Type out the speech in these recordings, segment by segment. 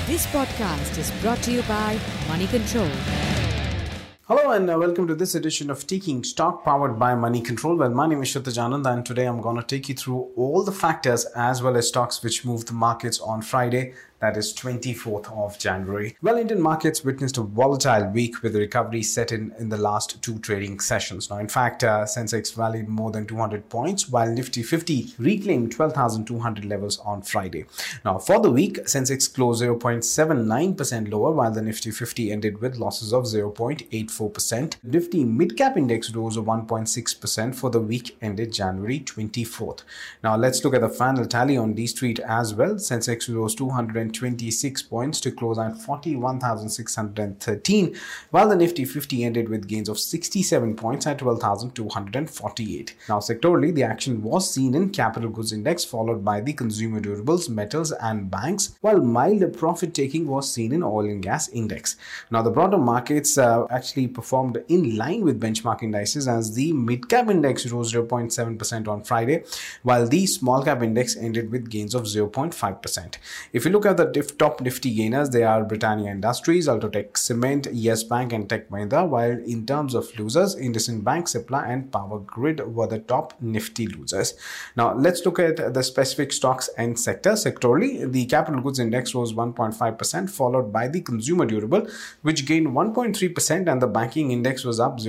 This podcast is brought to you by Money Control. Hello and welcome to this edition of Taking Stock powered by Money Control. Well, my name is Kshitij Anand and today I'm going to take you through all the factors as well as stocks which moved the markets on Friday. That is 24th of January. Well, Indian markets witnessed a volatile week with the recovery set in the last two trading sessions. Now, in fact, Sensex rallied more than 200 points while Nifty 50 reclaimed 12,200 levels on Friday. Now, for the week, Sensex closed 0.79% lower while the Nifty 50 ended with losses of 0.84%. Nifty mid-cap index rose 1.6% for the week ended January 24th. Now, let's look at the final tally on D Street as well. Sensex rose 226 points to close at 41,613, while the Nifty 50 ended with gains of 67 points at 12,248. Now, sectorally, the action was seen in capital goods index, followed by the consumer durables, metals and banks, while mild profit taking was seen in oil and gas index. Now, the broader markets actually performed in line with benchmark indices as the mid-cap index rose 0.7% on Friday, while the small-cap index ended with gains of 0.5%. If you look at the top Nifty gainers, they are Britannia Industries, Ultratech Cement, Yes Bank and Tech Mahindra, while in terms of losers, IndusInd Bank, Cipla and Power Grid were the top Nifty losers. Now, let's look at the specific stocks and sectors. Sectorally, the capital goods index rose 1.5%, followed by the consumer durable, which gained 1.3%, and the banking index was up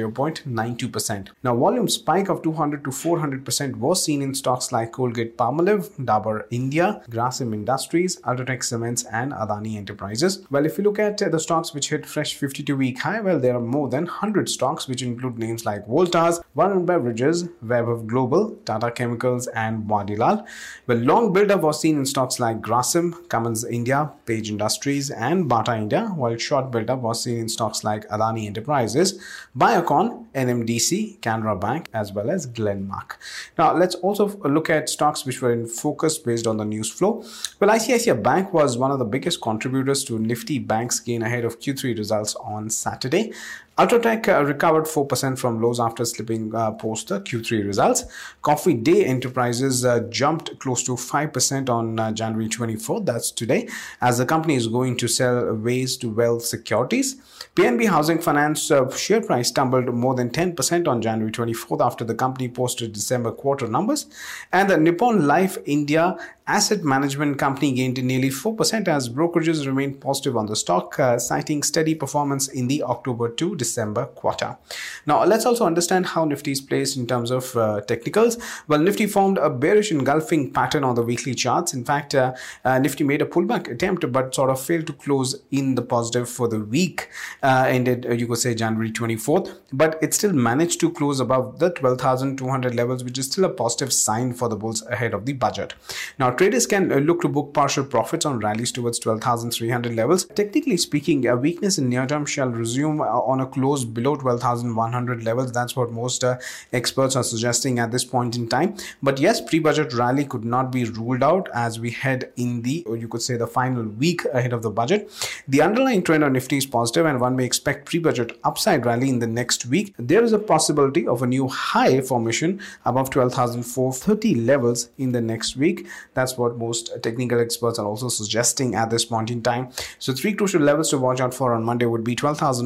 0.92%. Now, volume spike of 200 to 400% was seen in stocks like Colgate-Palmolive, Dabur India, Grasim Industries, Ultratech Cements and Adani Enterprises. Well, if you look at the stocks which hit fresh 52-week high, well, there are more than 100 stocks which include names like Voltas, Varun Beverages, Vaibhav Global, Tata Chemicals and Wadilal. Well, long build-up was seen in stocks like Grasim, Cummins India, Page Industries and Bata India, while short build-up was seen in stocks like Adani Enterprises, Biocon, NMDC, Canara Bank as well as Glenmark. Now, let's also look at stocks which were in focus based on the news flow. Well, ICICI Bank was one of the biggest contributors to Nifty Bank's gain ahead of Q3 results on Saturday. Ultratech recovered 4% from lows after slipping post the Q3 results. Coffee Day Enterprises jumped close to 5% on January 24th, that's today, as the company is going to sell Ways to Wealth Securities. PNB Housing Finance share price tumbled more than 10% on January 24th after the company posted December quarter numbers. And the Nippon Life India Asset Management Company gained nearly 4% as brokerages remained positive on the stock, citing steady performance in the October to December quarter. Now, let's also understand how Nifty is placed in terms of technicals. Well, Nifty formed a bearish engulfing pattern on the weekly charts. In fact, Nifty made a pullback attempt but sort of failed to close in the positive for the week ended, you could say, January 24th. But it still managed to close above the 12,200 levels, which is still a positive sign for the bulls ahead of the budget. Now, traders can look to book partial profits on rallies towards 12,300 levels. Technically speaking, a weakness in near term shall resume on a close below 12,100 levels. That's what most experts are suggesting at this point in time. But yes, pre-budget rally could not be ruled out as we head in the, or you could say, the final week ahead of the budget. The underlying trend on Nifty is positive and one may expect pre-budget upside rally in the next week. There is a possibility of a new high formation above 12,430 levels in the next week. That's what most technical experts are also suggesting at this point in time. So three crucial levels to watch out for on Monday would be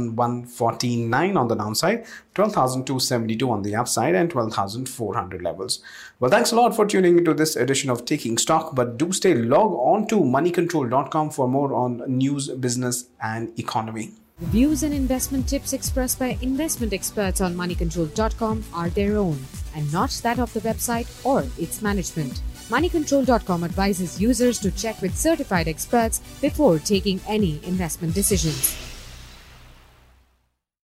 12,149 on the downside, 12,272 on the upside and 12,400 levels. Well, thanks a lot for tuning into this edition of Taking Stock, but do stay logged on to moneycontrol.com for more on news, business and economy. The views and investment tips expressed by investment experts on moneycontrol.com are their own and not that of the website or its management. Moneycontrol.com advises users to check with certified experts before taking any investment decisions.